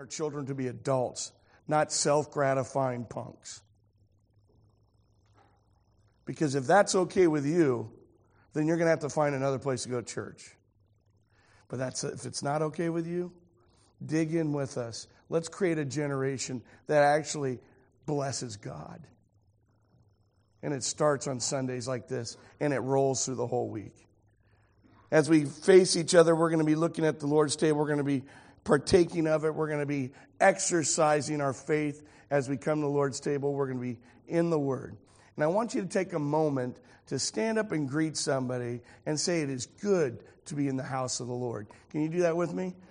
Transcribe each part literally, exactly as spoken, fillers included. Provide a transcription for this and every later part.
our children to be adults, not self-gratifying punks. Because if that's okay with you, then you're going to have to find another place to go to church. But that's if it's not okay with you, dig in with us. Let's create a generation that actually blesses God. And it starts on Sundays like this, and it rolls through the whole week. As we face each other, we're going to be looking at the Lord's table. We're going to be partaking of it. We're going to be exercising our faith as we come to the Lord's table. We're going to be in the Word. And I want you to take a moment to stand up and greet somebody and say it is good to be in the house of the Lord. Can you do that with me?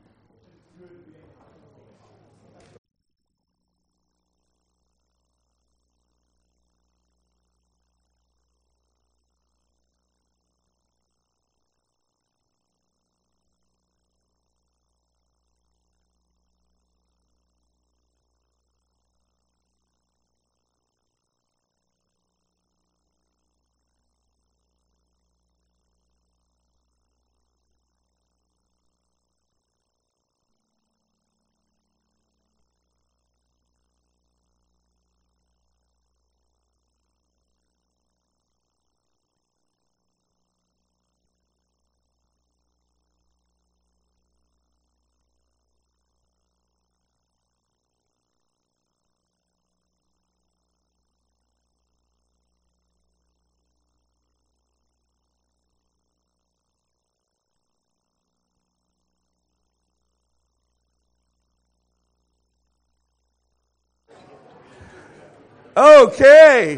Okay.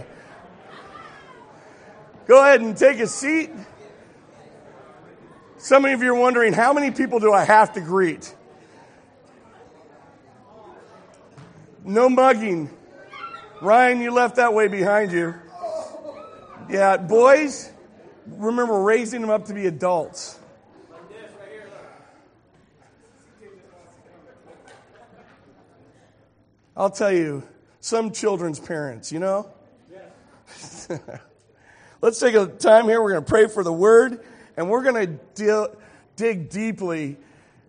Go ahead and take a seat. Some of you are wondering, how many people do I have to greet? No mugging. Ryan, you left that way behind you. Yeah, boys, remember raising them up to be adults. I'll tell you, some children's parents, you know? Yes. Let's take a time here. We're going to pray for the Word, and we're going to deal, dig deeply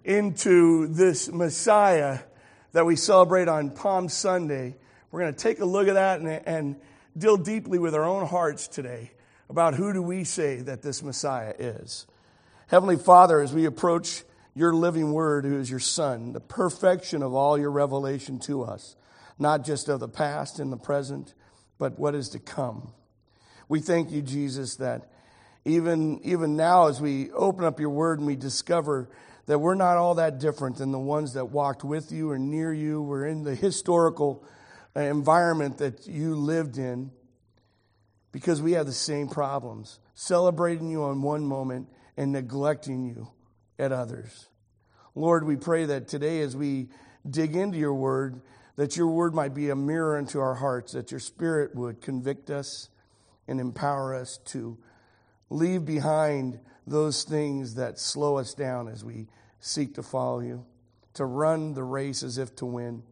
into this Messiah that we celebrate on Palm Sunday. We're going to take a look at that and, and deal deeply with our own hearts today about who do we say that this Messiah is. Heavenly Father, as we approach your living Word, who is your Son, the perfection of all your revelation to us, not just of the past and the present, but what is to come. We thank you, Jesus, that even, even now as we open up your Word and we discover that we're not all that different than the ones that walked with you or near you. We're in the historical environment that you lived in because we have the same problems, celebrating you on one moment and neglecting you at others. Lord, we pray that today as we dig into your Word, that your Word might be a mirror into our hearts, that your Spirit would convict us and empower us to leave behind those things that slow us down as we seek to follow you, to run the race as if to win. And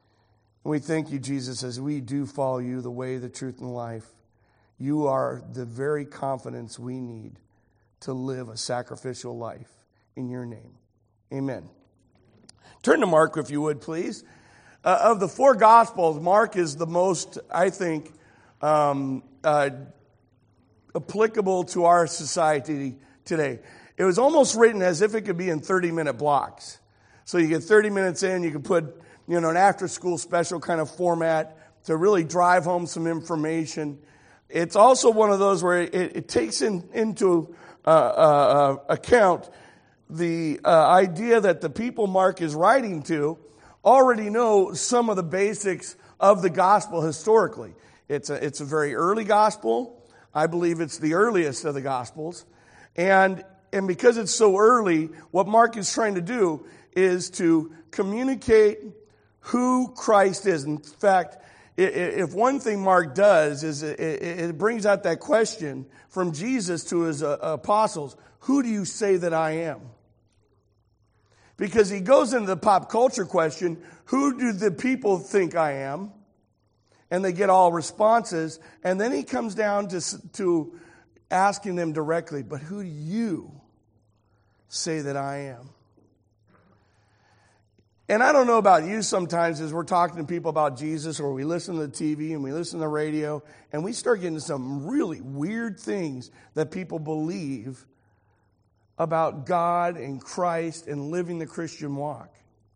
we thank you, Jesus, as we do follow you, the way, the truth, and the life. You are the very confidence we need to live a sacrificial life in your name. Amen. Turn to Mark, if you would, please. Uh, of the four Gospels, Mark is the most, I think, um, uh, applicable to our society today. It was almost written as if it could be in thirty-minute blocks. So you get thirty minutes in, you can put, you know, an after-school special kind of format to really drive home some information. It's also one of those where it, it takes in, into uh, uh, account the uh, idea that the people Mark is writing to already know some of the basics of the gospel historically. It's a, it's a very early gospel. I believe it's the earliest of the gospels. And, and because it's so early, what Mark is trying to do is to communicate who Christ is. In fact, if one thing Mark does is it brings out that question from Jesus to his apostles, who do you say that I am? Because he goes into the pop culture question, who do the people think I am? And they get all responses. And then he comes down to, to asking them directly, but who do you say that I am? And I don't know about you sometimes as we're talking to people about Jesus, or we listen to the T V and we listen to the radio, and we start getting some really weird things that people believe about God and Christ and living the Christian walk.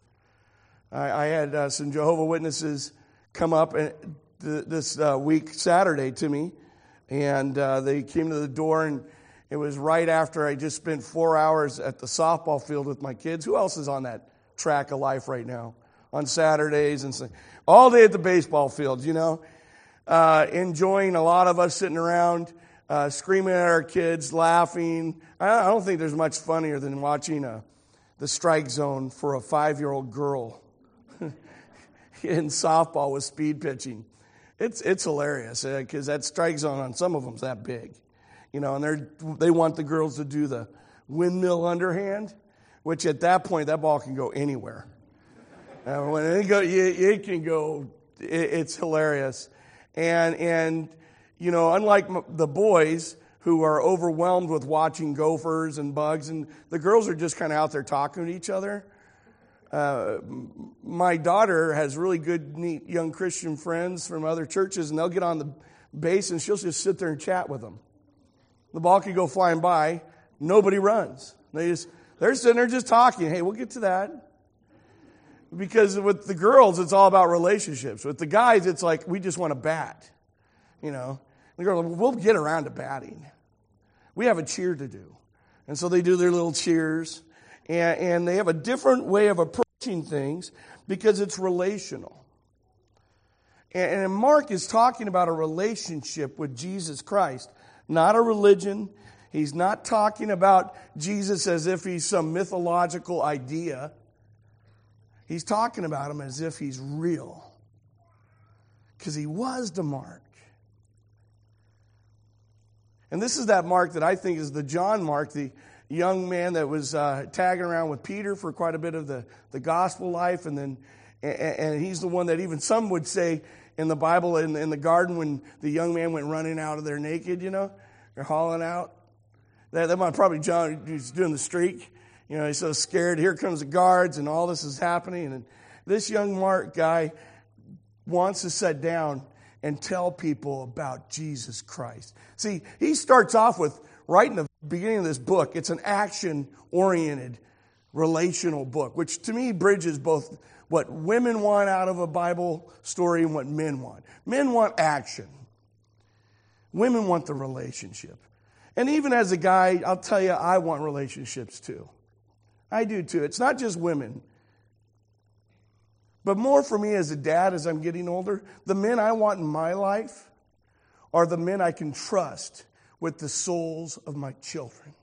I, I had uh, some Jehovah's Witnesses come up and, th- this uh, week, Saturday, to me, and uh, they came to the door, and it was right after I just spent four hours at the softball field with my kids. Who else is on that track of life right now? On Saturdays and all day at the baseball field, you know, uh, enjoying a lot of us sitting around, uh, screaming at our kids, laughing. I don't think there's much funnier than watching a, the strike zone for a five-year-old girl in softball with speed pitching. It's it's hilarious because uh, that strike zone on some of them's that big, you know, and they they want the girls to do the windmill underhand, which at that point that ball can go anywhere. Uh, when it go, it, it can go. It, it's hilarious, and and you know, unlike m- the boys who are overwhelmed with watching gophers and bugs, and the girls are just kind of out there talking to each other. Uh, my daughter has really good, neat young Christian friends from other churches, and they'll get on the base and she'll just sit there and chat with them. The ball could go flying by, nobody runs. They just they're sitting there just talking. Hey, we'll get to that. Because with the girls, it's all about relationships. With the guys, it's like we just want to bat. You know, the girls, we'll get around to batting. We have a cheer to do, and so they do their little cheers. And, and they have a different way of approaching things because it's relational. And, and Mark is talking about a relationship with Jesus Christ, not a religion. He's not talking about Jesus as if he's some mythological idea. He's talking about him as if he's real. Because he was the Mark. And this is that Mark that I think is the John Mark, the young man that was uh, tagging around with Peter for quite a bit of the, the gospel life. And then, and, and he's the one that even some would say in the Bible, in, in the garden, when the young man went running out of there naked, you know, they're hauling out. That, that might probably John, he's doing the streak. You know, he's so scared. Here comes the guards and all this is happening. And this young Mark guy wants to sit down and tell people about Jesus Christ. See, he starts off with, right in the beginning of this book, it's an action-oriented, relational book, which to me bridges both what women want out of a Bible story and what men want. Men want action. Women want the relationship. And even as a guy, I'll tell you, I want relationships too. I do too. It's not just women. But more for me as a dad, as I'm getting older, the men I want in my life are the men I can trust with the souls of my children,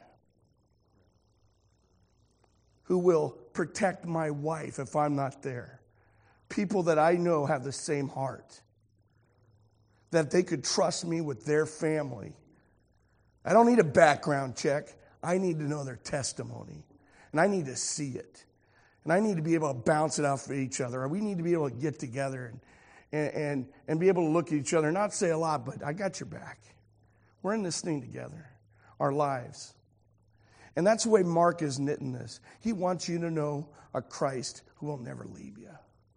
who will protect my wife if I'm not there. People that I know have the same heart, that they could trust me with their family. I don't need a background check. I need to know their testimony, and I need to see it. And I need to be able to bounce it off for each other. We need to be able to get together and, and, and, and be able to look at each other and not say a lot, but I got your back. We're in this thing together, our lives. And that's the way Mark is knitting this. He wants you to know a Christ who will never leave you.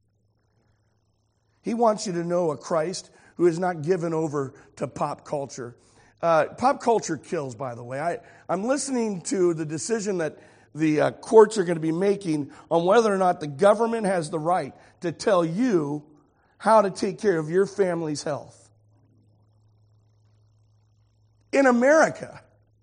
He wants you to know a Christ who is not given over to pop culture. Uh, pop culture kills, by the way. I, I'm listening to the decision that the uh, courts are going to be making on whether or not the government has the right to tell you how to take care of your family's health. In America.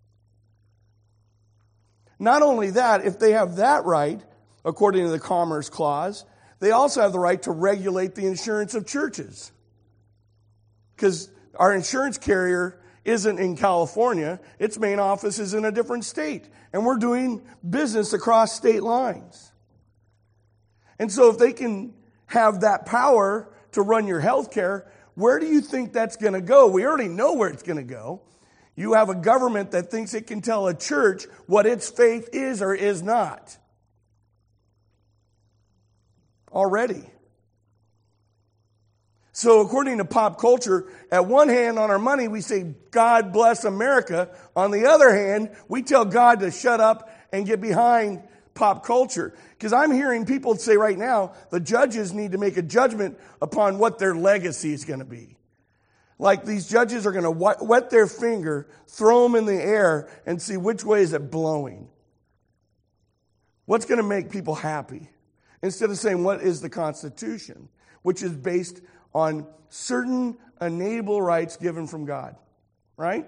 Not only that, if they have that right, according to the Commerce Clause, they also have the right to regulate the insurance of churches. Because our insurance carrier isn't in California, its main office is in a different state. And we're doing business across state lines. And so if they can have that power to run your health care, where do you think that's going to go? We already know where it's going to go. You have a government that thinks it can tell a church what its faith is or is not. Already. So according to pop culture, at one hand on our money we say, God bless America. On the other hand, we tell God to shut up and get behind pop culture. Because I'm hearing people say right now, the judges need to make a judgment upon what their legacy is going to be. Like these judges are going to wet their finger, throw them in the air, and see which way is it blowing. What's going to make people happy? Instead of saying, what is the Constitution? Which is based on certain inalienable rights given from God. Right?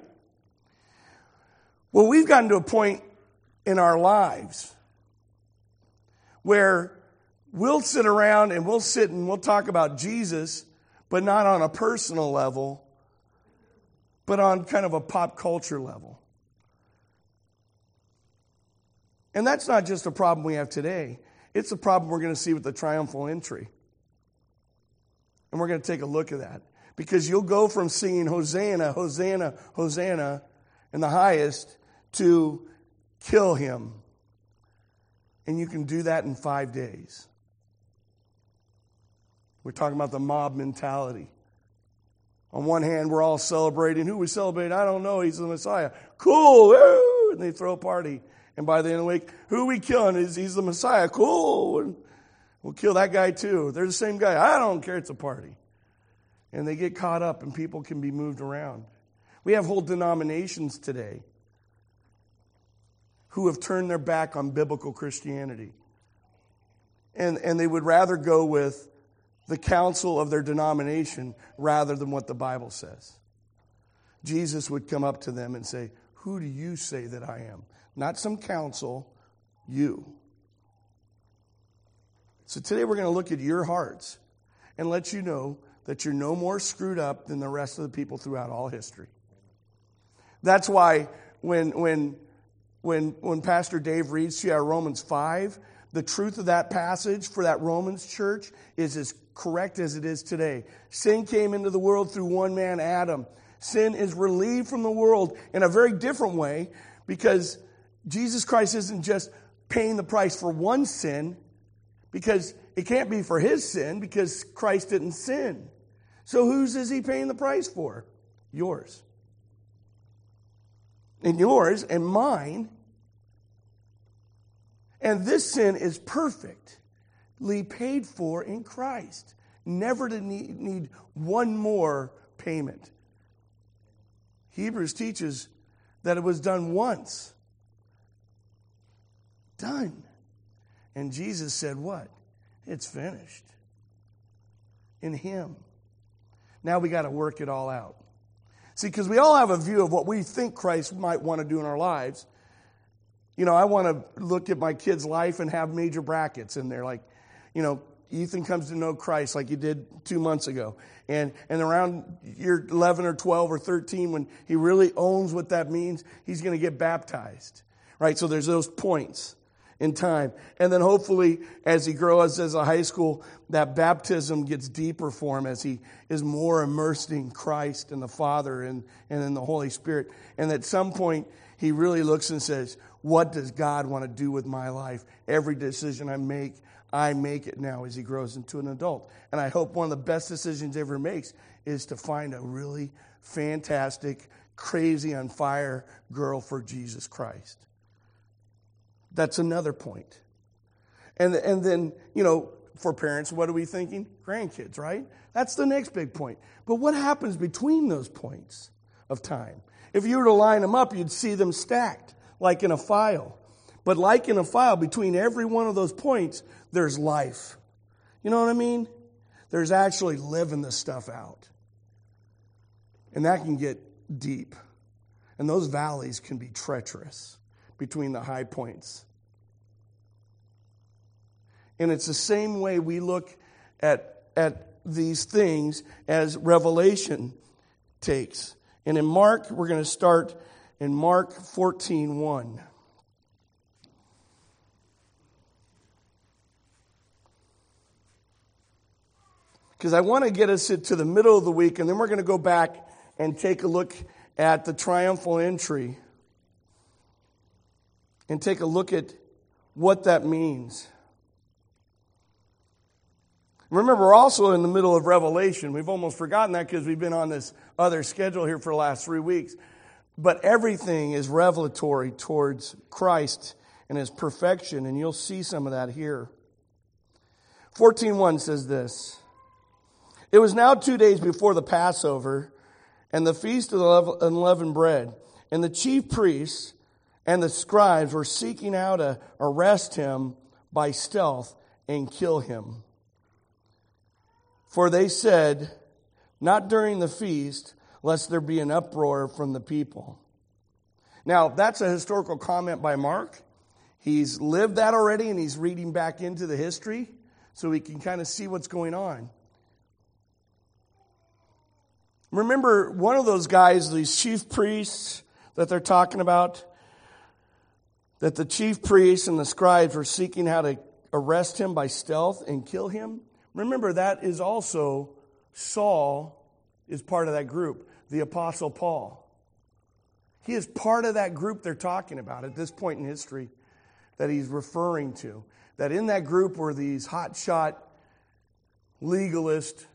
Well, we've gotten to a point in our lives where we'll sit around and we'll sit and we'll talk about Jesus, but not on a personal level, but on kind of a pop culture level. And that's not just a problem we have today. It's a problem we're going to see with the triumphal entry. And we're going to take a look at that. Because you'll go from singing Hosanna, Hosanna, Hosanna in the highest to kill him. And you can do that in five days. We're talking about the mob mentality. On one hand, we're all celebrating. Who we celebrate? I don't know. He's the Messiah. Cool. Woo! And they throw a party. And by the end of the week, who are we killing? He's, he's the Messiah. Cool. And we'll kill that guy too. They're the same guy. I don't care. It's a party. And they get caught up and people can be moved around. We have whole denominations today who have turned their back on biblical Christianity. And, and they would rather go with the counsel of their denomination rather than what the Bible says. Jesus would come up to them and say, who do you say that I am? Not some counsel, you. So today we're going to look at your hearts and let you know that you're no more screwed up than the rest of the people throughout all history. That's why when when when when Pastor Dave reads to you out of Romans five, the truth of that passage for that Romans church is as correct as it is today. Sin came into the world through one man, Adam. Sin is relieved from the world in a very different way because Jesus Christ isn't just paying the price for one sin, because it can't be for his sin because Christ didn't sin. So whose is he paying the price for? Yours. And yours and mine. And this sin is perfectly paid for in Christ. Never to need, need one more payment. Hebrews teaches that it was done once. Done. And Jesus said what? It's finished. In him. Now we got to work it all out. See, because we all have a view of what we think Christ might want to do in our lives. You know, I want to look at my kid's life and have major brackets in there. Like, you know, Ethan comes to know Christ like he did two months ago. And and around year eleven or twelve or thirteen, when he really owns what that means, he's going to get baptized. Right? So there's those points in time. And then hopefully as he grows as a high school, that baptism gets deeper for him as he is more immersed in Christ and the Father and, and in the Holy Spirit. And at some point, he really looks and says, what does God want to do with my life? Every decision I make, I make it now as he grows into an adult. And I hope one of the best decisions he ever makes is to find a really fantastic, crazy, on fire girl for Jesus Christ. That's another point. And, and then, you know, for parents, what are we thinking? Grandkids, right? That's the next big point. But what happens between those points of time? If you were to line them up, you'd see them stacked, like in a file. But like in a file, between every one of those points, there's life. You know what I mean? There's actually living this stuff out. And that can get deep. And those valleys can be treacherous between the high points. And it's the same way we look at, at these things as Revelation takes. And in Mark, we're going to start in Mark fourteen one. Because I want to get us to the middle of the week, and then we're going to go back and take a look at the triumphal entry and take a look at what that means. Remember, we're also in the middle of Revelation. We've almost forgotten that because we've been on this other schedule here for the last three weeks. But everything is revelatory towards Christ and his perfection, and you'll see some of that here. fourteen one says this. It was now two days before the Passover and the feast of the unleavened bread, and the chief priests and the scribes were seeking how to arrest him by stealth and kill him. For they said, not during the feast, lest there be an uproar from the people. Now, that's a historical comment by Mark. He's lived that already, and he's reading back into the history so we can kind of see what's going on. Remember, one of those guys, these chief priests that they're talking about, that the chief priests and the scribes were seeking how to arrest him by stealth and kill him. Remember, that is also Saul is part of that group, the Apostle Paul. He is part of that group they're talking about at this point in history that he's referring to. That in that group were these hotshot legalist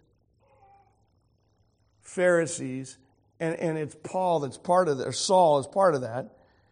Pharisees, and, and it's Paul that's part of that, or Saul is part of that.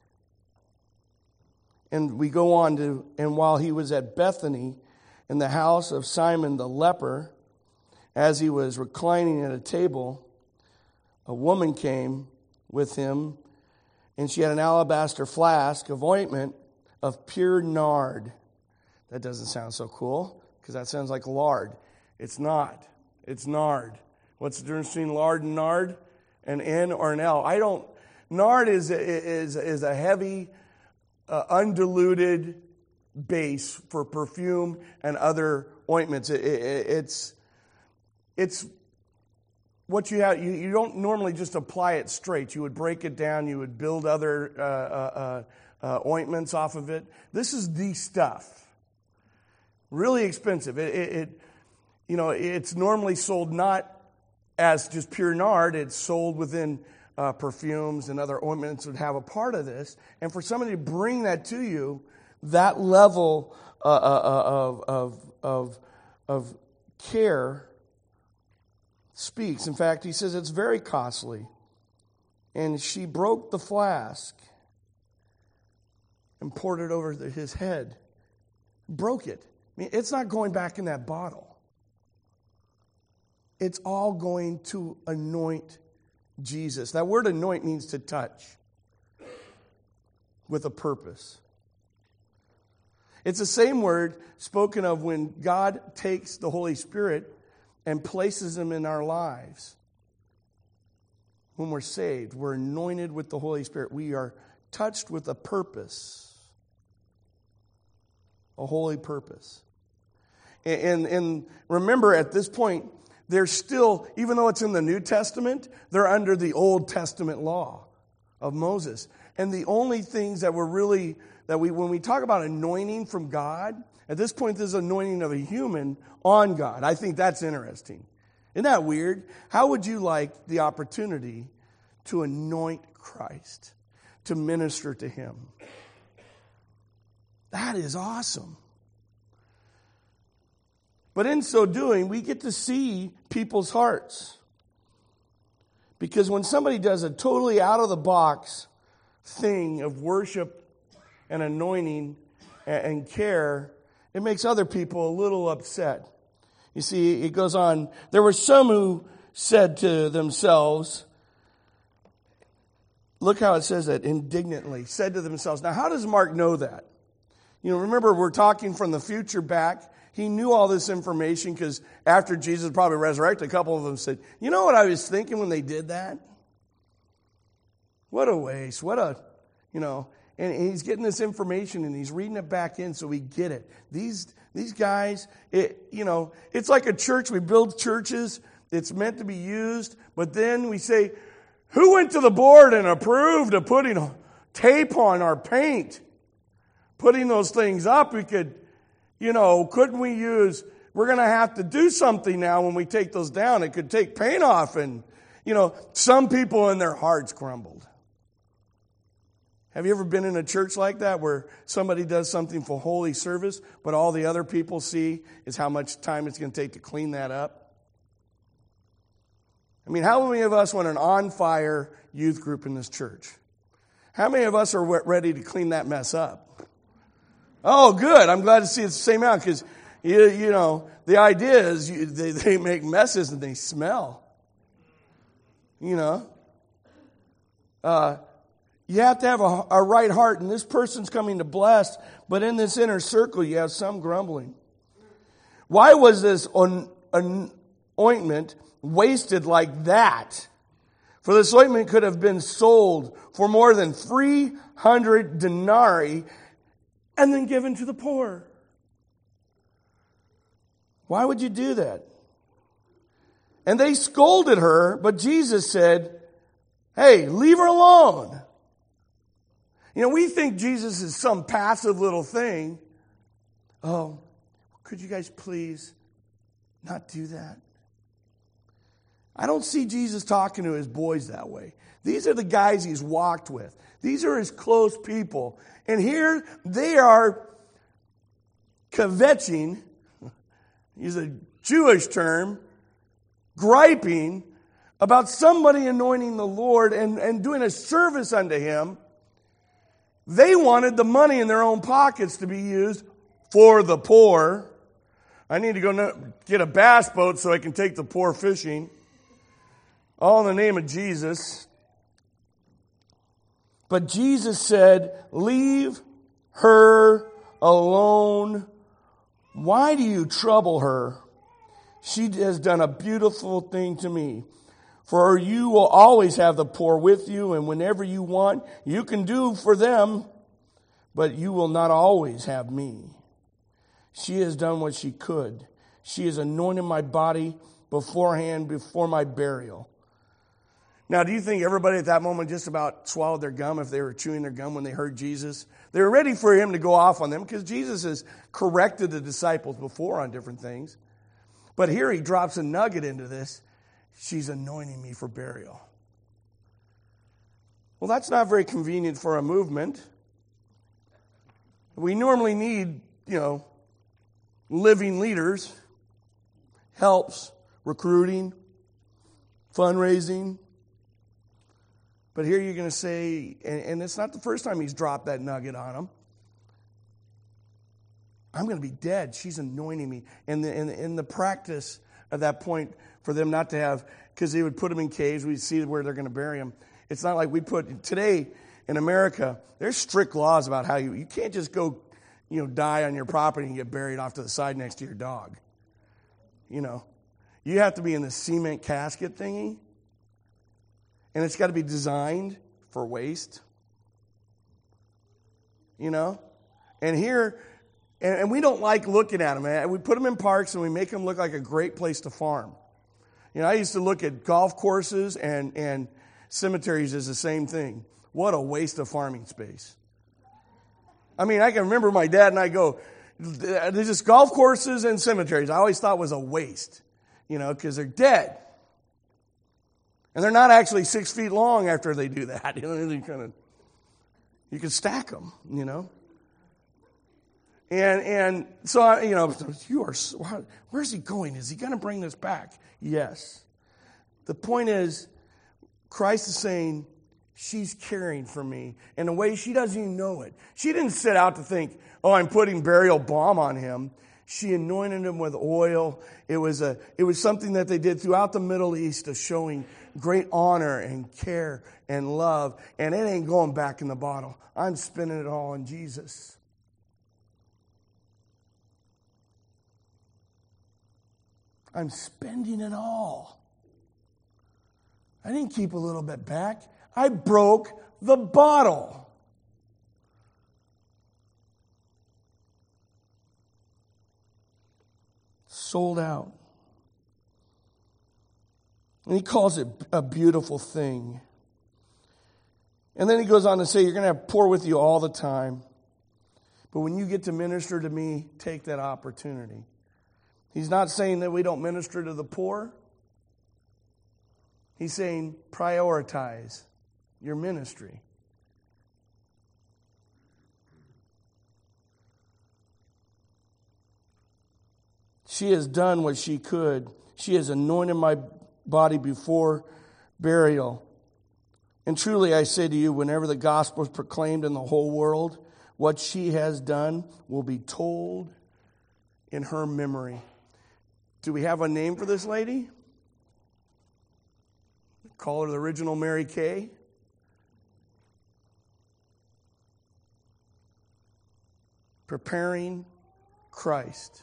And we go on to, and while he was at Bethany in the house of Simon the leper, as he was reclining at a table, a woman came with him, and she had an alabaster flask of ointment of pure nard. That doesn't sound so cool, because that sounds like lard. It's not. It's nard. What's the difference between lard and nard? An N or an L? I don't. Nard is is is a heavy, uh, undiluted base for perfume and other ointments. It, it, it's it's what you have. You, you don't normally just apply it straight. You would break it down. You would build other uh, uh, uh, ointments off of it. This is the stuff. Really expensive. It, it, it you know it's normally sold not as just pure nard. It's sold within uh, perfumes and other ointments would have a part of this. And for somebody to bring that to you, that level uh, uh, of, of, of, of care speaks. In fact, he says it's very costly. And she broke the flask and poured it over his head. Broke it. I mean, it's not going back in that bottle. It's all going to anoint Jesus. That word anoint means to touch with a purpose. It's the same word spoken of when God takes the Holy Spirit and places him in our lives. When we're saved, we're anointed with the Holy Spirit. We are touched with a purpose, a holy purpose. And, and, and remember, at this point, they're still, even though it's in the New Testament, they're under the Old Testament law of Moses. And the only things that were really, that we, when we talk about anointing from God, at this point, this is anointing of a human on God. I think that's interesting. Isn't that weird? How would you like the opportunity to anoint Christ, to minister to him? That is awesome. But in so doing, we get to see people's hearts. Because when somebody does a totally out-of-the-box thing of worship and anointing and care, it makes other people a little upset. You see, it goes on. There were some who said to themselves, look how it says that, indignantly, said to themselves. Now, how does Mark know that? You know, remember, we're talking from the future back. He knew all this information because after Jesus probably resurrected, a couple of them said, you know what I was thinking when they did that? What a waste. What a, you know, and he's getting this information and he's reading it back in so we get it. These these guys, it, you know, it's like a church. We build churches. It's meant to be used. But then we say, who went to the board and approved of putting tape on our paint? Putting those things up, we could... You know, couldn't we use, we're going to have to do something now when we take those down. It could take paint off and, you know, some people in their hearts crumbled. Have you ever been in a church like that where somebody does something for holy service, but all the other people see is how much time it's going to take to clean that up? I mean, how many of us want an on-fire youth group in this church? How many of us are ready to clean that mess up? Oh, good. I'm glad to see it's the same amount because, you, you know, the idea is you, they, they make messes and they smell. You know. Uh, you have to have a, a right heart, and this person's coming to bless, but in this inner circle you have some grumbling. Why was this on, an ointment wasted like that? For this ointment could have been sold for more than three hundred denarii and then given to the poor. Why would you do that? And they scolded her, but Jesus said, hey, leave her alone. You know, we think Jesus is some passive little thing. Oh, could you guys please not do that? I don't see Jesus talking to his boys that way. These are the guys he's walked with. These are his close people. And here they are kvetching, use a Jewish term, griping about somebody anointing the Lord and, and doing a service unto him. They wanted the money in their own pockets to be used for the poor. I need to go get a bass boat so I can take the poor fishing. All in the name of Jesus. But Jesus said, leave her alone. Why do you trouble her? She has done a beautiful thing to me. For you will always have the poor with you, and whenever you want, you can do for them, but you will not always have me. She has done what she could. She has anointed my body beforehand, before my burial. Now, do you think everybody at that moment just about swallowed their gum if they were chewing their gum when they heard Jesus? They were ready for him to go off on them because Jesus has corrected the disciples before on different things. But here he drops a nugget into this. She's anointing me for burial. Well, that's not very convenient for a movement. We normally need, you know, living leaders, helps, recruiting, fundraising. But here you're going to say, and, and it's not the first time he's dropped that nugget on them. I'm going to be dead. She's anointing me. And the, in, in the practice at that point, for them not to have, because they would put them in caves, we'd see where they're going to bury them. It's not like we put, today in America, there's strict laws about how you, you can't just go, you know, die on your property and get buried off to the side next to your dog. You know, you have to be in the cement casket thingy, and it's got to be designed for waste. You know, and here, and, and we don't like looking at them. We put them in parks and we make them look like a great place to farm. You know, I used to look at golf courses and, and cemeteries as the same thing. What a waste of farming space. I mean, I can remember my dad and I go, there's just golf courses and cemeteries. I always thought was a waste, you know, because they're dead. And they're not actually six feet long after they do that. You know, they kind of, you can stack them, you know. And and so, I, you know, you are, where's he going? Is he going to bring this back? Yes. The point is, Christ is saying, she's caring for me in a way she doesn't even know it. She didn't set out to think, oh, I'm putting burial balm on him. She anointed him with oil. It was a, it was something that they did throughout the Middle East of showing great honor and care and love. And it ain't going back in the bottle. I'm spending it all on Jesus. I'm spending it all. I didn't keep a little bit back. I broke the bottle. Sold out. And he calls it a beautiful thing. And then he goes on to say, you're going to have poor with you all the time. But when you get to minister to me, take that opportunity. He's not saying that we don't minister to the poor. He's saying prioritize your ministry. She has done what she could. She has anointed my body before burial. And truly I say to you, whenever the gospel is proclaimed in the whole world, What she has done will be told in her memory. Do we have a name for this lady? Call her the original Mary Kay. Preparing Christ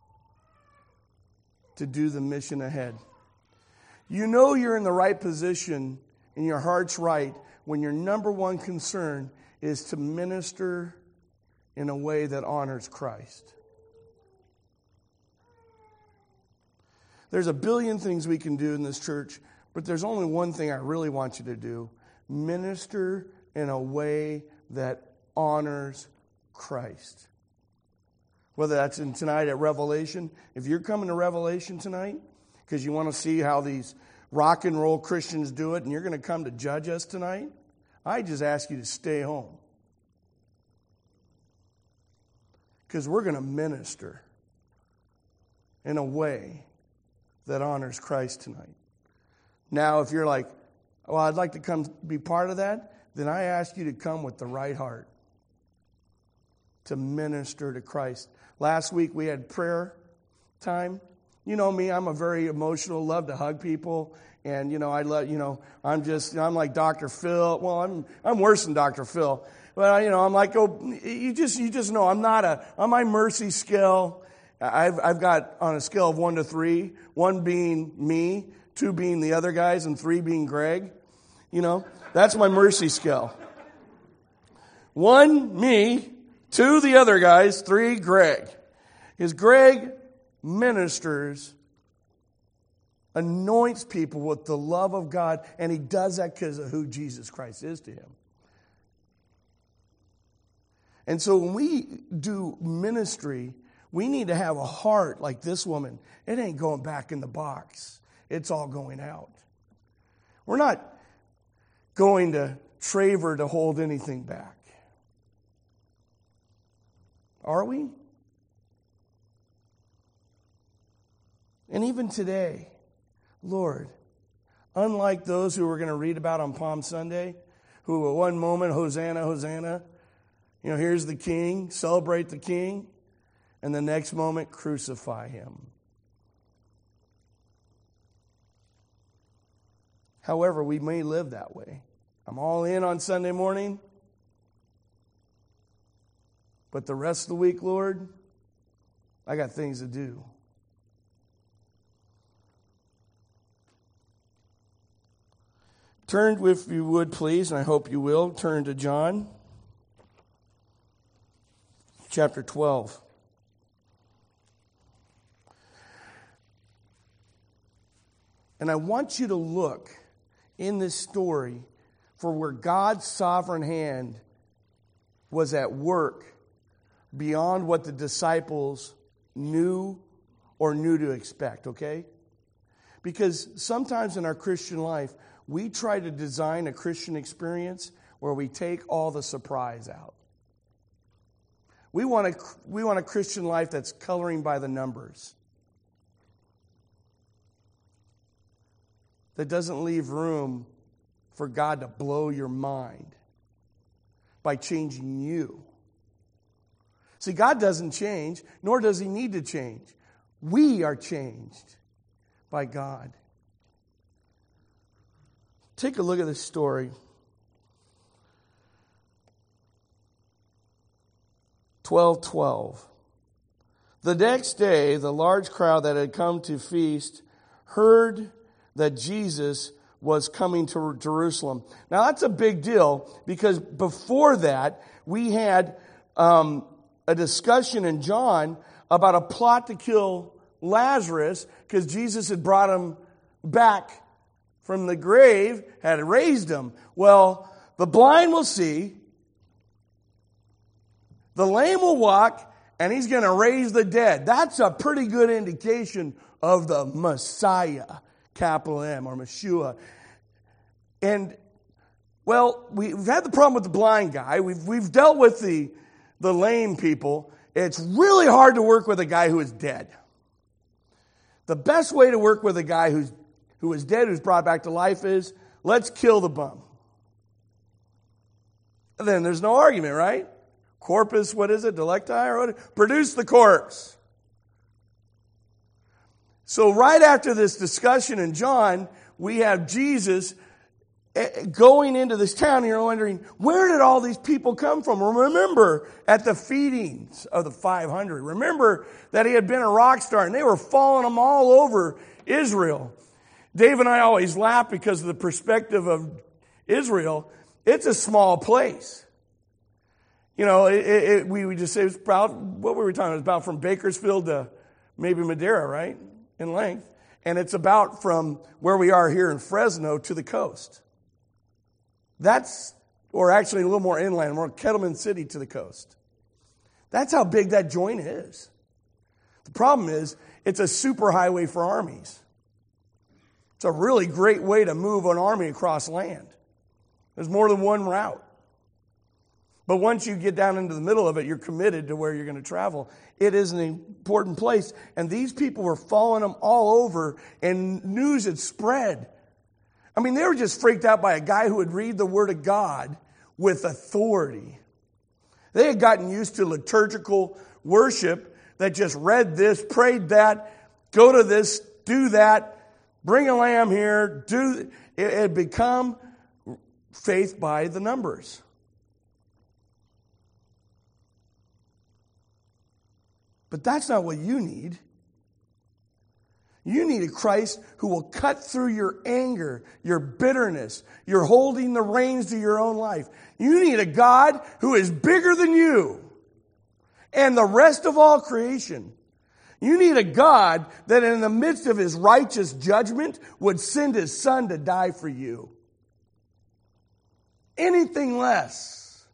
to do the mission ahead. You know you're in the right position and your heart's right when your number one concern is to minister in a way that honors Christ. There's a billion things we can do in this church, but there's only one thing I really want you to do. Minister in a way that honors Christ. Whether that's in tonight at Revelation. If you're coming to Revelation tonight because you want to see how these rock and roll Christians do it and you're going to come to judge us tonight, I just ask you to stay home. Because we're going to minister in a way that honors Christ tonight. Now, if you're like, well, I'd like to come be part of that, then I ask you to come with the right heart to minister to Christ. Last week we had prayer time. You know me, I'm a very emotional, love to hug people. And, you know, I love, you know, I'm just, I'm like Doctor Phil. Well, I'm I'm worse than Doctor Phil. But, you know, I'm like, oh, you just, you just know I'm not a, on my mercy scale, I've, I've got on a scale of one to three, one being me, two being the other guys, and three being Greg. You know, that's my mercy scale. One, me, two, the other guys, three, Greg. Because Greg ministers, anoints people with the love of God, and he does that because of who Jesus Christ is to him. And so when we do ministry, we need to have a heart like this woman. It ain't going back in the box. It's all going out. We're not going to Traver to hold anything back. Are we? And even today, Lord, unlike those who we're going to read about on Palm Sunday, who at one moment, Hosanna, Hosanna, you know, here's the King, celebrate the King, and the next moment, crucify him. However, we may live that way. I'm all in on Sunday morning, but the rest of the week, Lord, I got things to do. Turn, if you would, please, and I hope you will, turn to John chapter twelve. And I want you to look in this story for where God's sovereign hand was at work beyond what the disciples knew or knew to expect, okay? Because sometimes in our Christian life, we try to design a Christian experience where we take all the surprise out. We want a, we want a Christian life that's coloring by the numbers. That doesn't leave room for God to blow your mind by changing you. See, God doesn't change, nor does he need to change. We are changed by God. Take a look at this story. twelve twelve. The next day, the large crowd that had come to feast heard that Jesus was coming to Jerusalem. Now, that's a big deal because before that, we had um, a discussion in John about a plot to kill Lazarus because Jesus had brought him back from the grave, had raised him. Well, the blind will see, the lame will walk, and he's going to raise the dead. That's a pretty good indication of the Messiah, capital M, or Meshua. And, well, we've had the problem with the blind guy. We've, we've dealt with the, the lame people. It's really hard to work with a guy who is dead. The best way to work with a guy who's who is dead, who's brought back to life, is let's kill the bum. And then there's no argument, right? Of corpus, what is it, delecti, or what? Produce the corpse. So right after this discussion in John, we have Jesus going into this town, and you're wondering, where did all these people come from? Remember, at the feedings of the five hundred, remember that he had been a rock star, and they were following him all over Israel. Dave and I always laugh because of the perspective of Israel. It's a small place. You know, it, it, we would just say it's about, what were we talking about? It's about from Bakersfield to maybe Madeira, right, in length. And it's about from where we are here in Fresno to the coast. That's, or actually a little more inland, more Kettleman City to the coast. That's how big that joint is. The problem is, it's a superhighway for armies. It's a really great way to move an army across land. There's more than one route. But once you get down into the middle of it, you're committed to where you're going to travel. It is an important place. And these people were following them all over, and news had spread. I mean, they were just freaked out by a guy who would read the Word of God with authority. They had gotten used to liturgical worship that just read this, prayed that, go to this, do that, bring a lamb here, do. It had become faith by the numbers. But that's not what you need. You need a Christ who will cut through your anger, your bitterness, your holding the reins to your own life. You need a God who is bigger than you and the rest of all creation. You need a God that in the midst of his righteous judgment would send his son to die for you. Anything less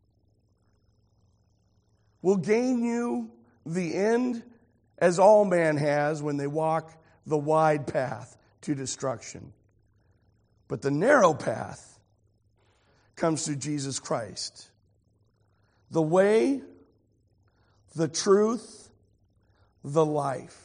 will gain you the end as all man has when they walk the wide path to destruction. But the narrow path comes through Jesus Christ. The way, the truth, the life.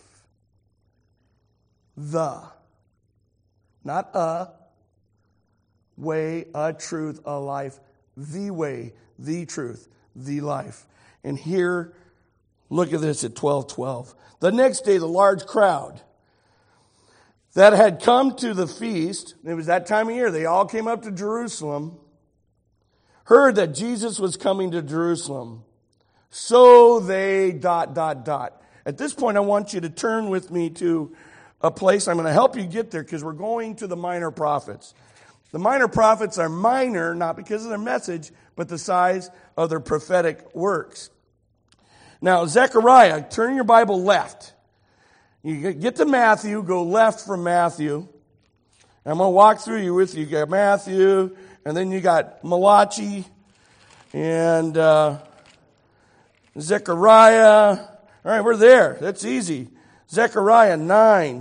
The. Not a. Way, a truth, a life. The way, the truth, the life. And here, look at this at twelve twelve. The next day, the large crowd that had come to the feast, it was that time of year, they all came up to Jerusalem, heard that Jesus was coming to Jerusalem. So they dot, dot, dot. At this point, I want you to turn with me to a place. I'm going to help you get there because we're going to the minor prophets. The minor prophets are minor, not because of their message, but the size of their prophetic works. Now, Zechariah, turn your Bible left. You get to Matthew, go left from Matthew. I'm going to walk through you with you. You got Matthew, and then you got Malachi, and uh, Zechariah. All right, we're there. That's easy. Zechariah nine.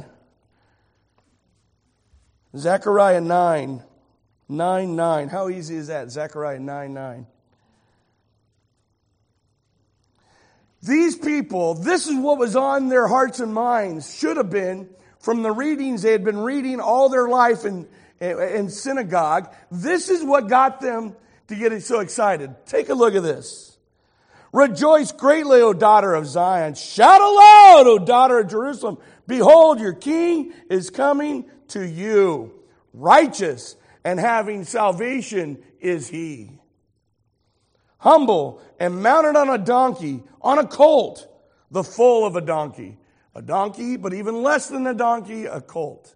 Zechariah nine. nine, nine. How easy is that? Zechariah nine, nine. These people, this is what was on their hearts and minds, should have been, from the readings they had been reading all their life in, in synagogue. This is what got them to get so excited. Take a look at this. Rejoice greatly, O daughter of Zion. Shout aloud, O daughter of Jerusalem. Behold, your king is coming to you. Righteous and having salvation is he. Humble and mounted on a donkey, on a colt, the foal of a donkey. A donkey, but even less than a donkey, a colt.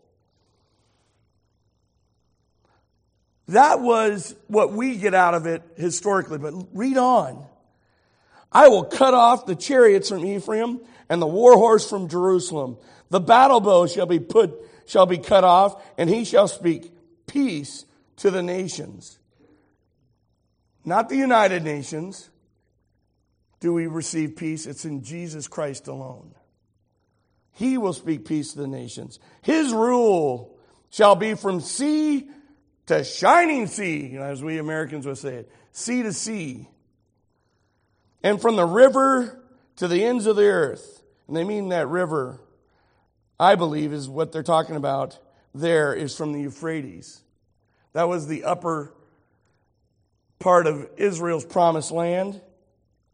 That was what we get out of it historically, but read on. I will cut off the chariots from Ephraim and the war horse from Jerusalem. The battle bow shall be put, shall be cut off, and he shall speak peace to the nations. Not the United Nations do we receive peace. It's in Jesus Christ alone. He will speak peace to the nations. His rule shall be from sea to shining sea, as we Americans would say it, sea to sea. And from the river to the ends of the earth. And they mean that river, I believe, is what they're talking about there, is from the Euphrates. That was the upper part of Israel's promised land.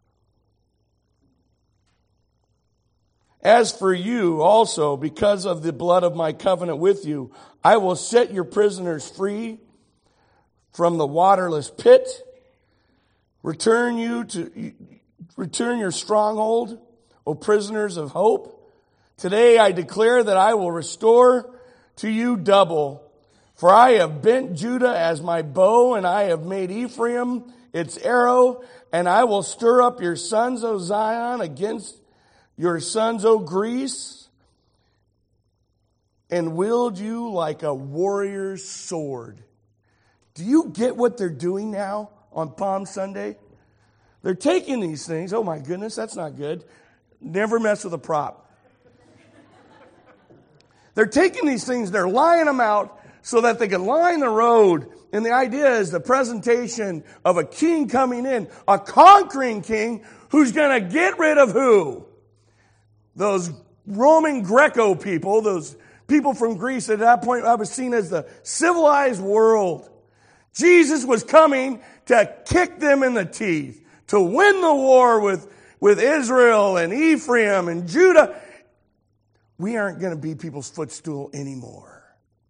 As for you also, because of the blood of my covenant with you, I will set your prisoners free from the waterless pit. Return you to return your stronghold, O prisoners of hope. Today I declare that I will restore to you double. For I have bent Judah as my bow, and I have made Ephraim its arrow, and I will stir up your sons, O Zion, against your sons, O Greece, and wield you like a warrior's sword. Do you get what they're doing now on Palm Sunday? They're taking these things. Oh my goodness, that's not good. Never mess with a prop. They're taking these things, they're lying them out so that they can line the road. And the idea is the presentation of a king coming in, a conquering king who's going to get rid of who? Those Roman Greco people, those people from Greece. At that point, I was seen as the civilized world. Jesus was coming to kick them in the teeth, to win the war with, with Israel and Ephraim and Judah. We aren't going to be people's footstool anymore.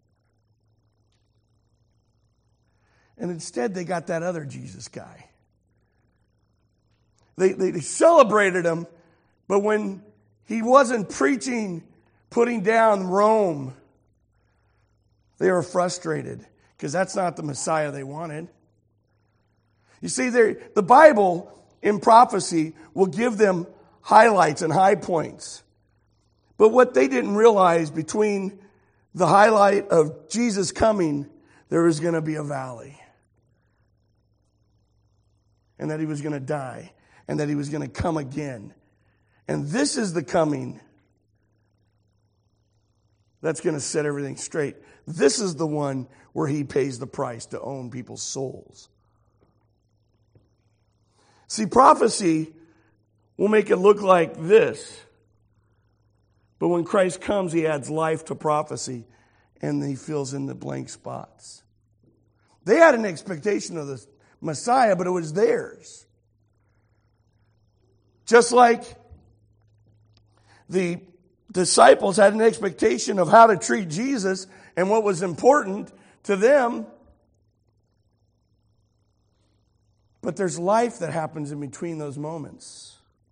And instead, they got that other Jesus guy. They, they, they celebrated him, but when he wasn't preaching, putting down Rome, they were frustrated because that's not the Messiah they wanted. You see, the Bible in prophecy will give them highlights and high points. But what they didn't realize, between the highlight of Jesus coming, there was going to be a valley. And that he was going to die. And that he was going to come again. And this is the coming that's going to set everything straight. This is the one where he pays the price to own people's souls. See, prophecy will make it look like this. But when Christ comes, he adds life to prophecy, and he fills in the blank spots. They had an expectation of the Messiah, but it was theirs. Just like the disciples had an expectation of how to treat Jesus and what was important to them. But there's life that happens in between those moments.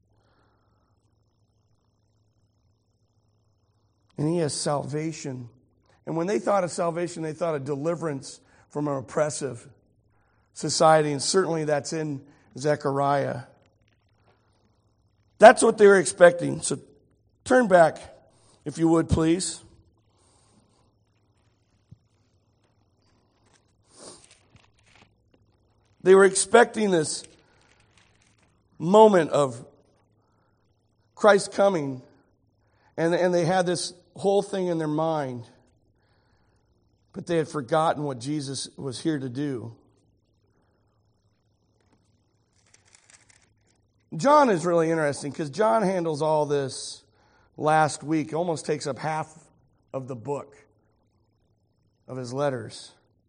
And he has salvation. And when they thought of salvation, they thought of deliverance from an oppressive society. And certainly that's in Zechariah. That's what they were expecting. So turn back, if you would, please. They were expecting this moment of Christ coming. And, and they had this whole thing in their mind. But they had forgotten what Jesus was here to do. John is really interesting because John handles all this last week. It almost takes up half of the book of his letters.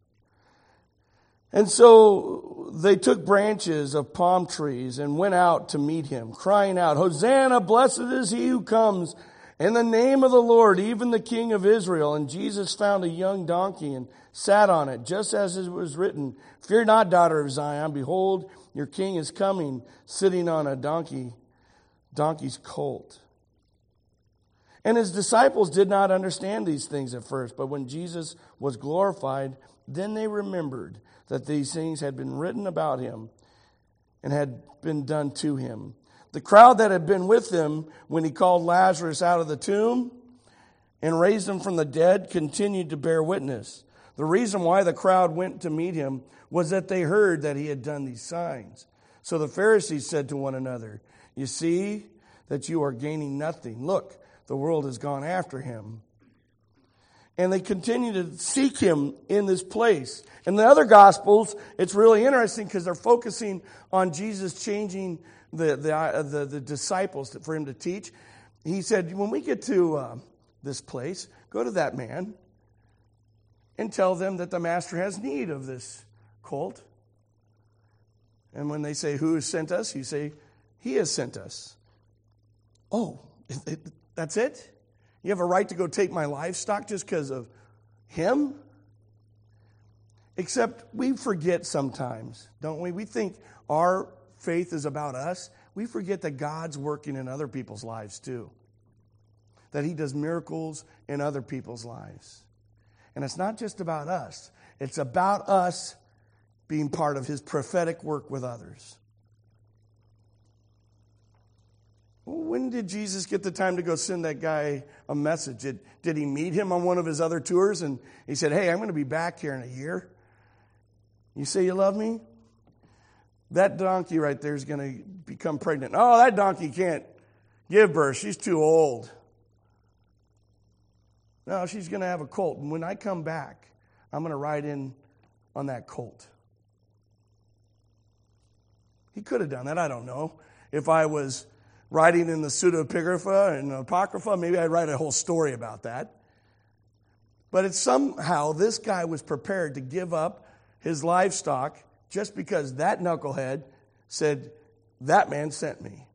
And so they took branches of palm trees and went out to meet him, crying out, "Hosanna, blessed is he who comes in the name of the Lord, even the King of Israel." And Jesus found a young donkey and sat on it, just as it was written, "Fear not, daughter of Zion. Behold, your king is coming, sitting on a donkey, donkey's colt." And his disciples did not understand these things at first, but when Jesus was glorified, then they remembered that these things had been written about him and had been done to him. The crowd that had been with him when he called Lazarus out of the tomb and raised him from the dead continued to bear witness. The reason why the crowd went to meet him was that they heard that he had done these signs. So the Pharisees said to one another, "You see that you are gaining nothing. Look, the world has gone after him." And they continue to seek him in this place. In the other Gospels, it's really interesting because they're focusing on Jesus changing the, the, uh, the, the disciples to, for him to teach. He said, when we get to uh, this place, go to that man and tell them that the master has need of this colt. And when they say, "Who has sent us?" you say, "He has sent us." Oh, That's it? You have a right to go take my livestock just because of him? Except we forget sometimes, don't we? We think our faith is about us. We forget that God's working in other people's lives too. That he does miracles in other people's lives. And it's not just about us. It's about us being part of his prophetic work with others. When did Jesus get the time to go send that guy a message? Did, did he meet him on one of his other tours and he said, hey, I'm going to be back here in a year? You say you love me? That donkey right there is going to become pregnant. Oh, that donkey can't give birth. She's too old. No, she's going to have a colt. And when I come back, I'm going to ride in on that colt. He could have done that. I don't know. If I was writing in the pseudepigrapha and apocrypha, maybe I'd write a whole story about that. But it's somehow this guy was prepared to give up his livestock just because that knucklehead said, that man sent me.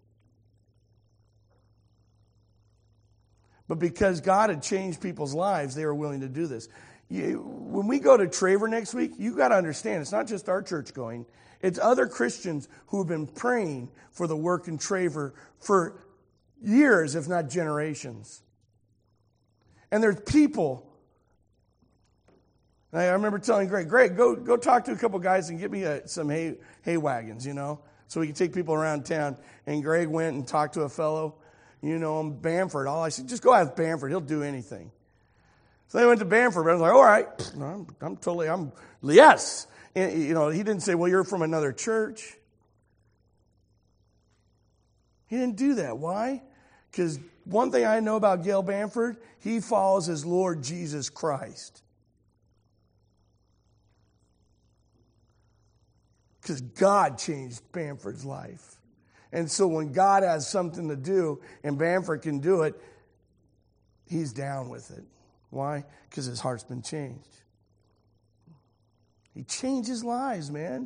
But because God had changed people's lives, they were willing to do this. You, when we go to Traver next week, you got to understand, it's not just our church going. It's other Christians who have been praying for the work in Traver for years, if not generations. And there's people. I remember telling Greg, Greg, go go talk to a couple guys and get me a, some hay hay wagons, you know, so we can take people around town. And Greg went and talked to a fellow, you know, Bamford. All I said, just go ask Bamford. He'll do anything. So they went to Bamford. I was like, all right, I'm, I'm totally, I'm, yes. And, you know, he didn't say, well, you're from another church. He didn't do that. Why? Because one thing I know about Gail Bamford, he follows his Lord Jesus Christ. Because God changed Bamford's life. And so when God has something to do and Bamford can do it, he's down with it. Why? Because his heart's been changed. He changes lives, man.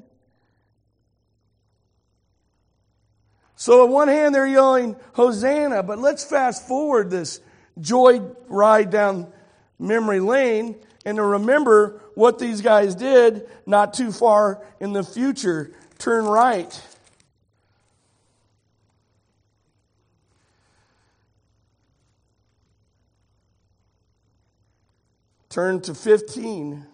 So on one hand, they're yelling, Hosanna. But let's fast forward this joy ride down memory lane and to remember what these guys did not too far in the future. Turn right. Turn to fifteen.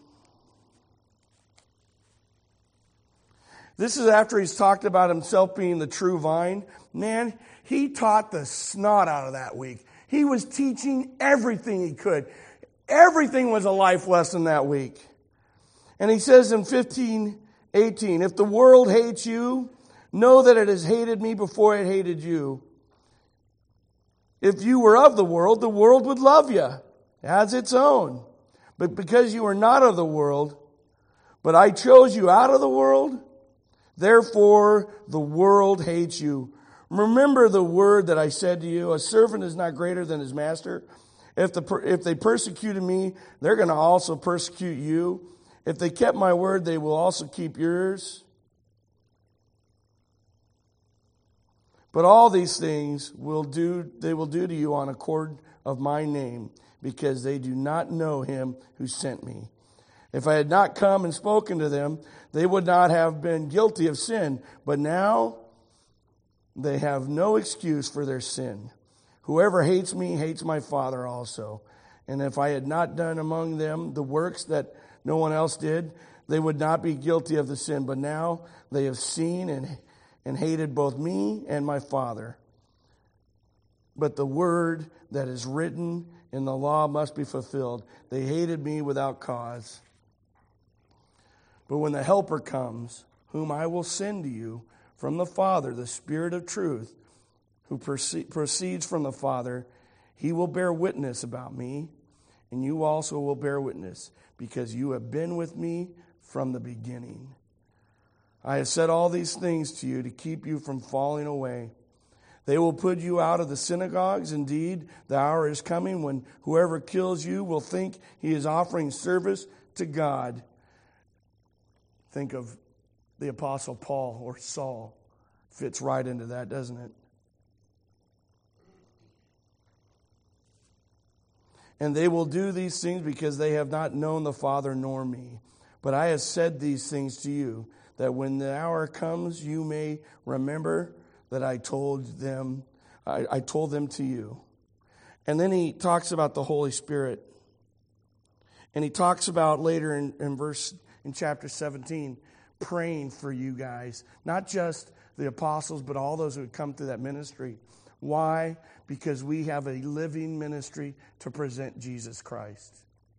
This is after he's talked about himself being the true vine. Man, he taught the snot out of that week. He was teaching everything he could. Everything was a life lesson that week. And he says in fifteen eighteen, if the world hates you, know that it has hated me before it hated you. If you were of the world, the world would love you as its own. But because you are not of the world, but I chose you out of the world, therefore the world hates you. Remember the word that I said to you, a servant is not greater than his master. If the if they persecuted me, they're going to also persecute you. If they kept my word, they will also keep yours. But all these things will do they will do to you on account of my name, because they do not know him who sent me. If I had not come and spoken to them, they would not have been guilty of sin. But now they have no excuse for their sin. Whoever hates me hates my Father also. And if I had not done among them the works that no one else did, they would not be guilty of the sin. But now they have seen and, and hated both me and my Father. But the word that is written in the law must be fulfilled. They hated me without cause. But when the Helper comes, whom I will send to you from the Father, the Spirit of truth, who proceeds from the Father, he will bear witness about me, and you also will bear witness, because you have been with me from the beginning. I have said all these things to you to keep you from falling away. They will put you out of the synagogues. Indeed, the hour is coming when whoever kills you will think he is offering service to God. Think of the Apostle Paul or Saul. Fits right into that, doesn't it? And they will do these things because they have not known the Father nor me. But I have said these things to you, that when the hour comes, you may remember that I told them, I, I told them to you. And then he talks about the Holy Spirit. And he talks about later in, in verse in chapter seventeen, praying for you guys, not just the apostles, but all those who would come through that ministry. Why? Because we have a living ministry to present Jesus Christ.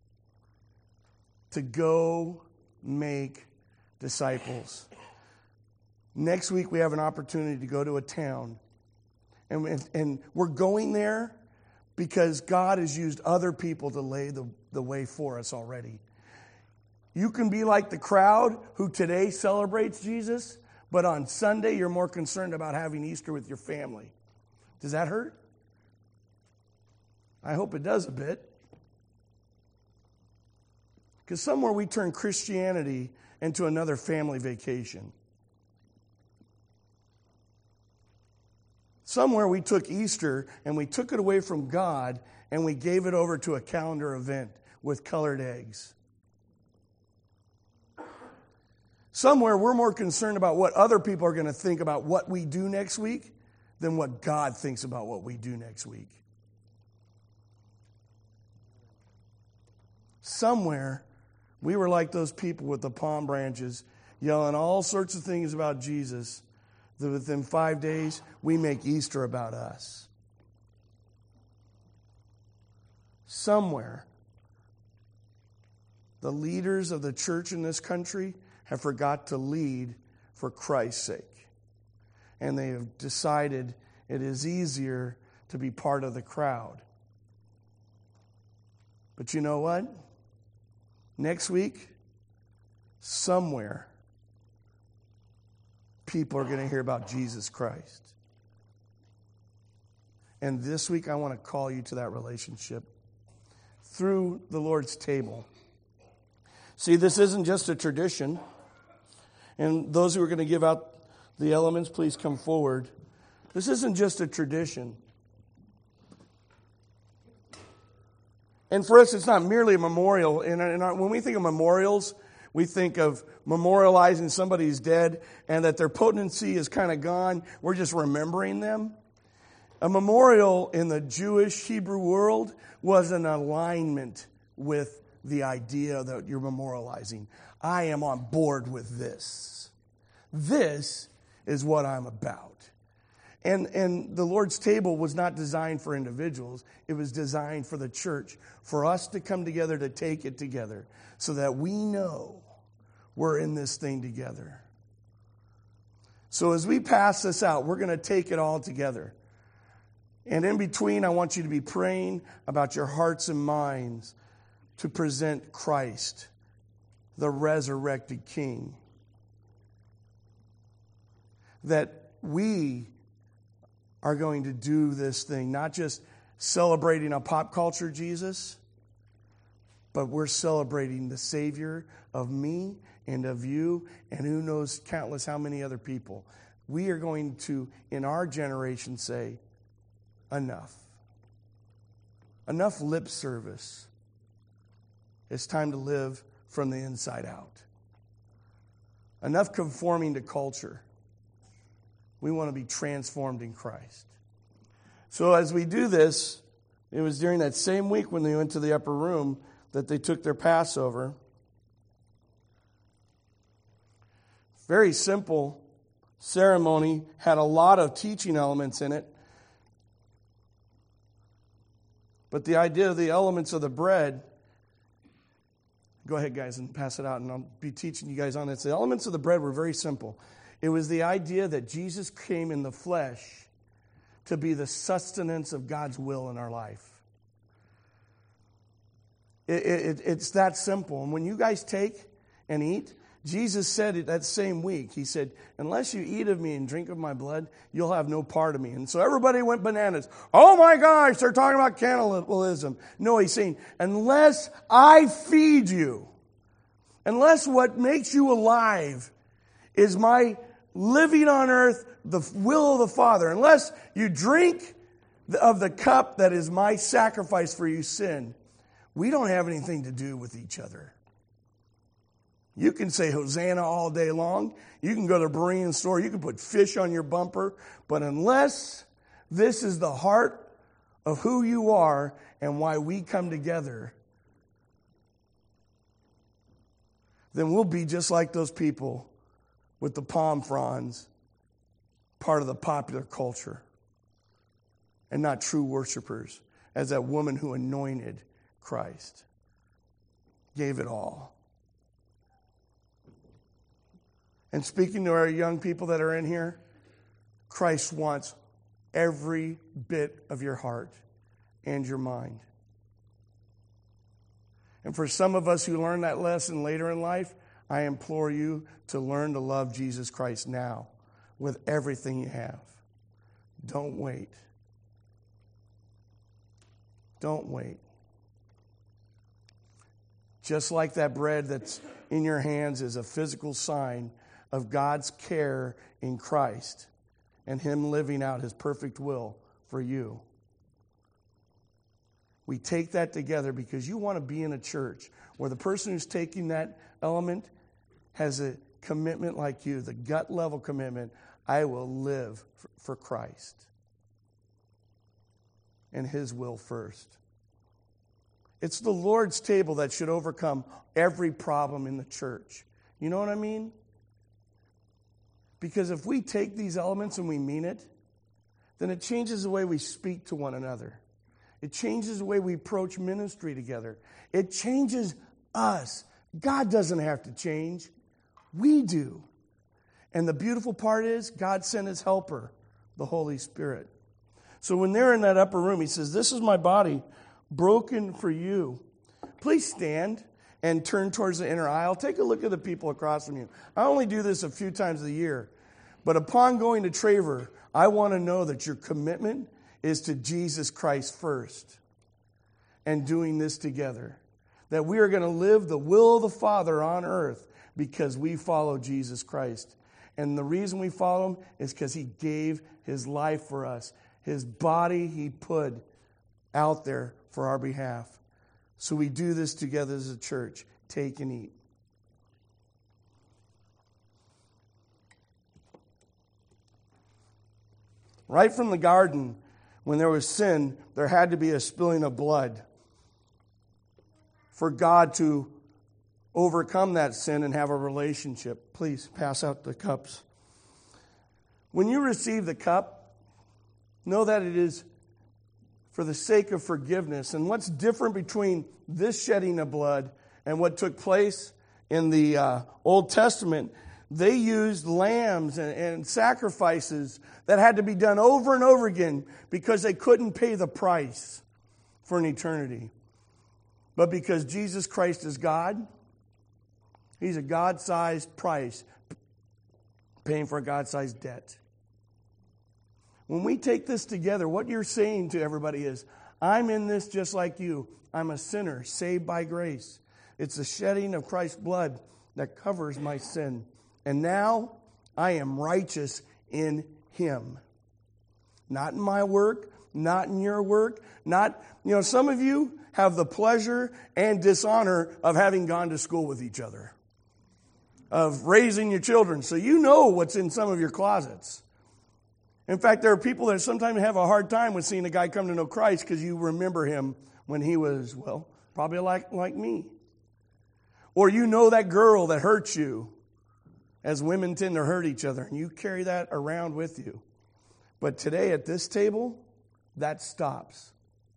To go make disciples. Next week we have an opportunity to go to a town. And, and we're going there because God has used other people to lay the, the way for us already. You can be like the crowd who today celebrates Jesus, but on Sunday you're more concerned about having Easter with your family. Does that hurt? I hope it does a bit. Because somewhere we turn Christianity into another family vacation. Somewhere we took Easter and we took it away from God and we gave it over to a calendar event with colored eggs. Somewhere we're more concerned about what other people are going to think about what we do next week than what God thinks about what we do next week. Somewhere we were like those people with the palm branches yelling all sorts of things about Jesus, that within five days we make Easter about us. Somewhere the leaders of the church in this country have forgot to lead for Christ's sake. And they have decided it is easier to be part of the crowd. But you know what? Next week, somewhere, people are going to hear about Jesus Christ. And this week, I want to call you to that relationship through the Lord's table. See, this isn't just a tradition. And those who are going to give out the elements, please come forward. This isn't just a tradition. And for us, it's not merely a memorial. And when we think of memorials, we think of memorializing somebody who's dead and that their potency is kind of gone. We're just remembering them. A memorial in the Jewish Hebrew world was an alignment with the idea that you're memorializing. I am on board with this. This is what I'm about. And, and the Lord's table was not designed for individuals. It was designed for the church, for us to come together to take it together so that we know we're in this thing together. So as we pass this out, we're going to take it all together. And in between, I want you to be praying about your hearts and minds to present Christ, the resurrected King. That we are going to do this thing, not just celebrating a pop culture Jesus, but we're celebrating the Savior of me and of you, and who knows countless how many other people. We are going to, in our generation, say, enough. Enough lip service. It's time to live from the inside out. Enough conforming to culture. We want to be transformed in Christ. So as we do this, it was during that same week when they went to the upper room that they took their Passover. Very simple ceremony, had a lot of teaching elements in it. But the idea of the elements of the bread, go ahead guys and pass it out and I'll be teaching you guys on this. The elements of the bread were very simple. It was the idea that Jesus came in the flesh to be the sustenance of God's will in our life. It, it, it's that simple. And when you guys take and eat, Jesus said it that same week. He said, unless you eat of me and drink of my blood, you'll have no part of me. And so everybody went bananas. Oh my gosh, they're talking about cannibalism. No, he's saying, unless I feed you, unless what makes you alive is my living on earth, the will of the Father, unless you drink of the cup that is my sacrifice for your sin, We don't have anything to do with each other. You can say Hosanna all day long. You can go to the Berean store. You can put fish on your bumper. But unless this is the heart of who you are and why we come together, then we'll be just like those people with the palm fronds, part of the popular culture, and not true worshipers, as that woman who anointed Christ, gave it all. And speaking to our young people that are in here, Christ wants every bit of your heart and your mind. And for some of us who learn that lesson later in life, I implore you to learn to love Jesus Christ now with everything you have. Don't wait. Don't wait. Just like that bread that's in your hands is a physical sign of God's care in Christ and Him living out His perfect will for you. We take that together because you want to be in a church where the person who's taking that element has a commitment like you, the gut level commitment, I will live for Christ and His will first. It's the Lord's table that should overcome every problem in the church. You know what I mean? Because if we take these elements and we mean it, then it changes the way we speak to one another. It changes the way we approach ministry together. It changes us. God doesn't have to change. We do. And the beautiful part is God sent His helper, the Holy Spirit. So when they're in that upper room, He says, this is my body broken for you. Please stand and turn towards the inner aisle. Take a look at the people across from you. I only do this a few times a year. But upon going to Traver, I want to know that your commitment is to Jesus Christ first and doing this together. That we are going to live the will of the Father on earth because we follow Jesus Christ. And the reason we follow Him is because He gave His life for us. His body He put out there for our behalf. So we do this together as a church. Take and eat. Right from the garden, when there was sin, there had to be a spilling of blood for God to overcome that sin and have a relationship. Please pass out the cups. When you receive the cup, know that it is for the sake of forgiveness. And what's different between this shedding of blood and what took place in the uh, Old Testament, they used lambs and, and sacrifices that had to be done over and over again because they couldn't pay the price for an eternity. But because Jesus Christ is God, He's a God-sized price, paying for a God-sized debt. When we take this together, what you're saying to everybody is, I'm in this just like you. I'm a sinner, saved by grace. It's the shedding of Christ's blood that covers my sin. And now I am righteous in Him. Not in my work, not in your work, not, you know, some of you have the pleasure and dishonor of having gone to school with each other, of raising your children. So you know what's in some of your closets. In fact, there are people that sometimes have a hard time with seeing a guy come to know Christ because you remember him when he was, well, probably like, like me. Or you know that girl that hurt you, as women tend to hurt each other, and you carry that around with you. But today at this table, that stops.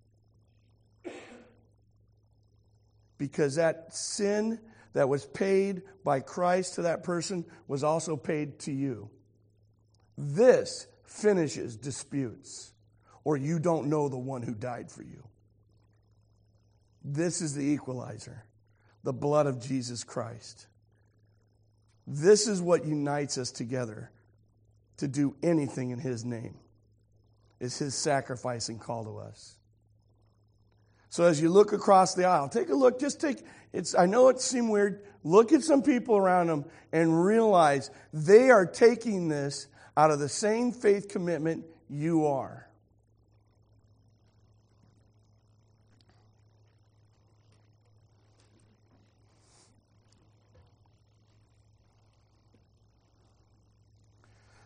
Because that sin that was paid by Christ to that person was also paid to you. This finishes disputes, or you don't know the one who died for you. This is the equalizer, the blood of Jesus Christ. This is what unites us together to do anything in His name, is His sacrifice and call to us. So as you look across the aisle, take a look, just take, it's. I know it seems weird, look at some people around them and realize they are taking this out of the same faith commitment you are.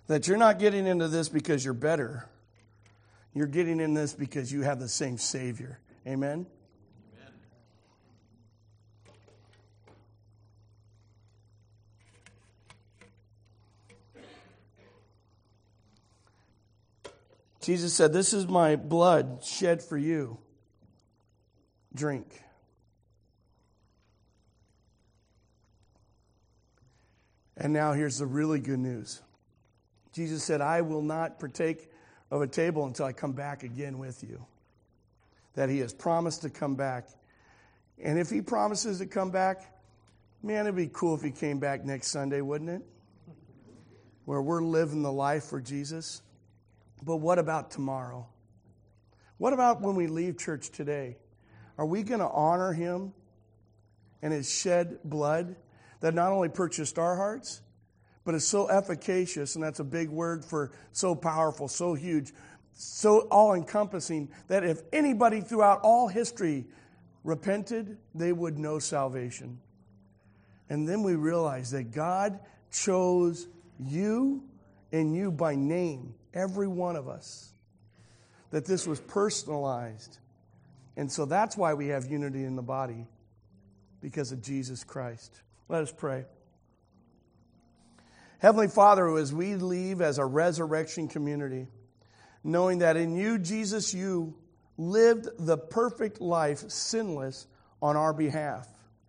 That you're not getting into this because you're better. You're getting in this because you have the same Savior. Amen? Amen. Jesus said, "This is my blood shed for you. Drink." And now here's the really good news. Jesus said, "I will not partake of a table until I come back again with you." That he has promised to come back. And if he promises to come back, man, it'd be cool if he came back next Sunday, wouldn't it? Where we're living the life for Jesus. But what about tomorrow? What about when we leave church today? Are we going to honor him and his shed blood that not only purchased our hearts, but is so efficacious, and that's a big word for so powerful, so huge, so all-encompassing, that if anybody throughout all history repented, they would know salvation. And then we realize that God chose you and you by name, every one of us, that this was personalized. And so that's why we have unity in the body, because of Jesus Christ. Let us pray. Heavenly Father, as we leave as a resurrection community, knowing that in you, Jesus, you lived the perfect life, sinless, on our behalf.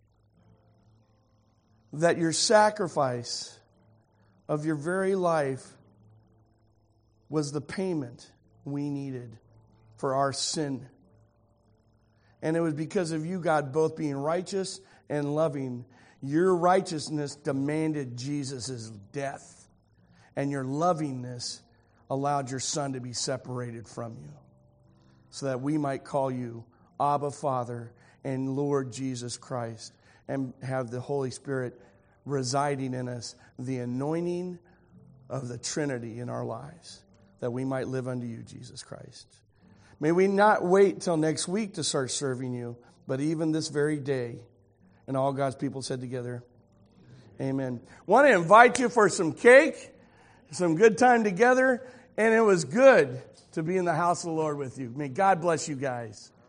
That your sacrifice of your very life was the payment we needed for our sin. And it was because of you, God, both being righteous and loving. Your righteousness demanded Jesus' death, and your lovingness allowed your Son to be separated from you, so that we might call you Abba, Father, and Lord Jesus Christ, and have the Holy Spirit residing in us, the anointing of the Trinity in our lives, that we might live unto you, Jesus Christ. May we not wait till next week to start serving you, but even this very day. And all God's people said together, amen. Want to invite you for some cake, some good time together, and it was good to be in the house of the Lord with you. May God bless you guys.